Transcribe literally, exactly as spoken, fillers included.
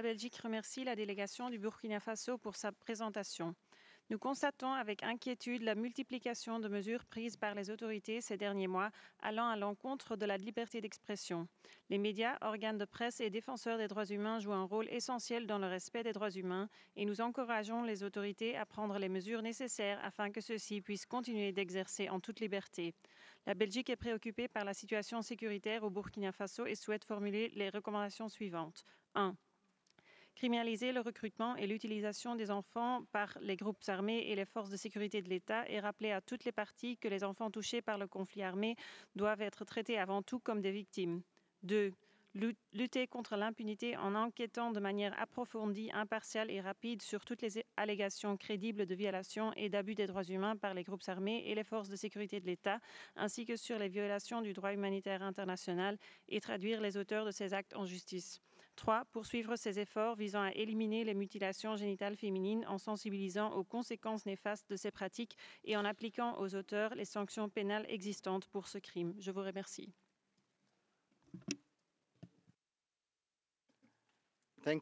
Belgique remercie la délégation du Burkina Faso pour sa présentation. Nous constatons avec inquiétude la multiplication de mesures prises par les autorités ces derniers mois allant à l'encontre de la liberté d'expression. Les médias, organes de presse et défenseurs des droits humains jouent un rôle essentiel dans le respect des droits humains et nous encourageons les autorités à prendre les mesures nécessaires afin que ceux-ci puissent continuer d'exercer en toute liberté. La Belgique est préoccupée par la situation sécuritaire au Burkina Faso et souhaite formuler les recommandations suivantes. un. Criminaliser le recrutement et l'utilisation des enfants par les groupes armés et les forces de sécurité de l'État et rappeler à toutes les parties que les enfants touchés par le conflit armé doivent être traités avant tout comme des victimes. deux. Lutter contre l'impunité en enquêtant de manière approfondie, impartiale et rapide sur toutes les allégations crédibles de violations et d'abus des droits humains par les groupes armés et les forces de sécurité de l'État, ainsi que sur les violations du droit humanitaire international et traduire les auteurs de ces actes en justice. trois. Poursuivre ces efforts visant à éliminer les mutilations génitales féminines en sensibilisant aux conséquences néfastes de ces pratiques et en appliquant aux auteurs les sanctions pénales existantes pour ce crime. Je vous remercie.